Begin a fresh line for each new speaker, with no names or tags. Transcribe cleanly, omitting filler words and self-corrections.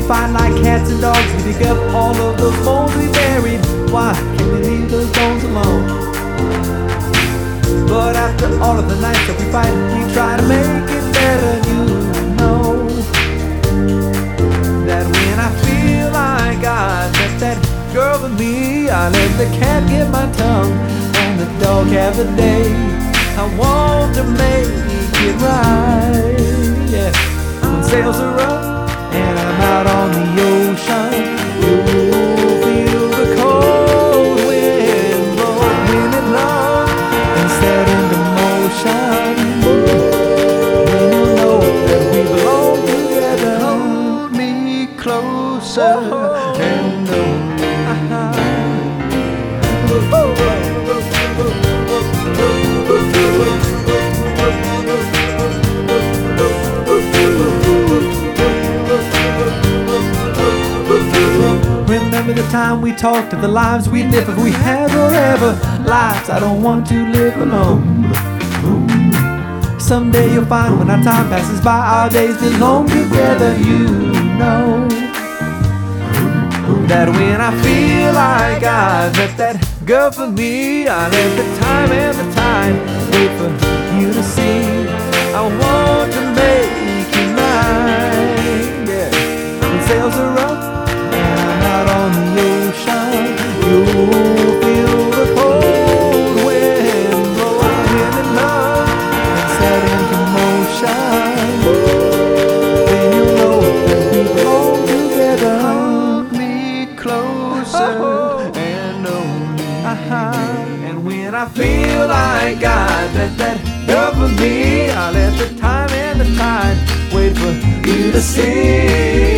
fight like cats and dogs. We dig up all of those bones we buried. Why can't we leave those bones alone? But after all of the nights that we fight, we try to make it better. You know that when I feel like I left that girl with me, I let the cat get my tongue and the dog have a day. I want to make it right, yeah. When sails are up and I'm out on the ocean, you'll feel the cold wind blow in and love and set into motion. Then you'll know that we belong together.
Hold me closer and
remember the time we talked of the lives we'd live if we had forever. Lives I don't want to live alone. Someday you'll find when our time passes by, our days belong together. You know that when I feel like I've left that girl for me, I let the time and the tide wait for you to see. I want to make it right, yeah. When sails are up and I'm out on the ocean, you'll feel the cold wind blowing in love and set into motion. Then you'll know that we belong together.
hold me closer and hold me.
And when I feel like God let that girl for me, I let the time and the tide wait for you to see.